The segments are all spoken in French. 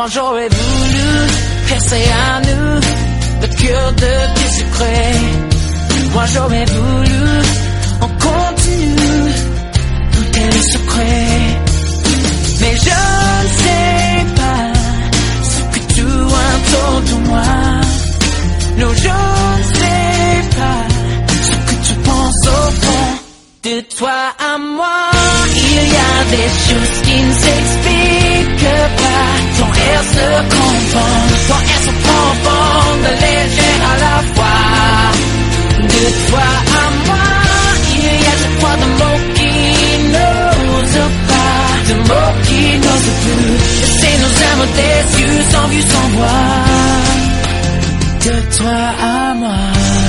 Moi j'aurais voulu percer à nous le cœur de tes secrets. Moi j'aurais voulu en continu goûter les secrets. Mais je ne sais pas ce que tu as autour de moi. Non, je ne sais pas ce que tu penses au fond de toi à moi. Il y a des choses qui ne s'expliquent pas. Ton air se confond, ton air se confond, de léger à la fois. De toi à moi, il y a, je crois, de mots qui n'osent pas, de mots qui n'osent plus. Laisser nos âmes déçues, sans vue, sans voix. De toi à moi.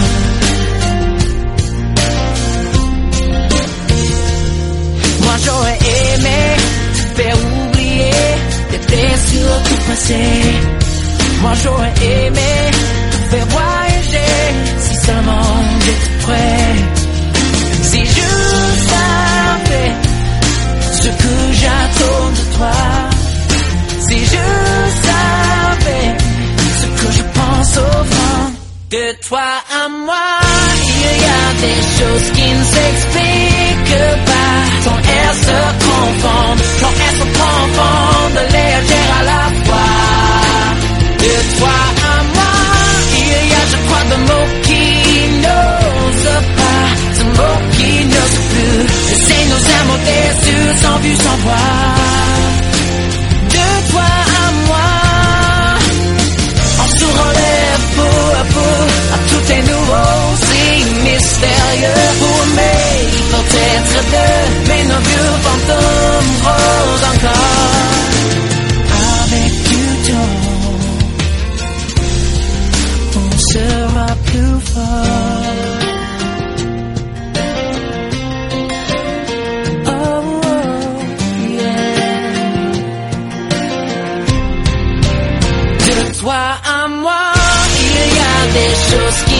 Moi j'aurais aimé te faire oublier tes blessures tout passé. Moi j'aurais aimé te faire voyager si seulement j'étais prêt. Si je savais ce que j'attends de toi, si je savais ce que je pense au fond de toi à moi. Il y a des choses qui ne s'expliquent pas. Ton air se confond, ton air se confond, de léger à la fois. De toi à moi, il y a, je crois, de mots qui n'osent pas, de mots qui n'osent plus. Laisser nos amours déçus, sans vue, sans voix. De toi à moi, on se relève peau à peau, à tout est nouveau, si mystérieux. Pour aimer, peut-être deux, mais nos vieux fantômes rôdent encore. Avec du temps, on sera plus fort. Oh, yeah. De toi à moi, il y a des choses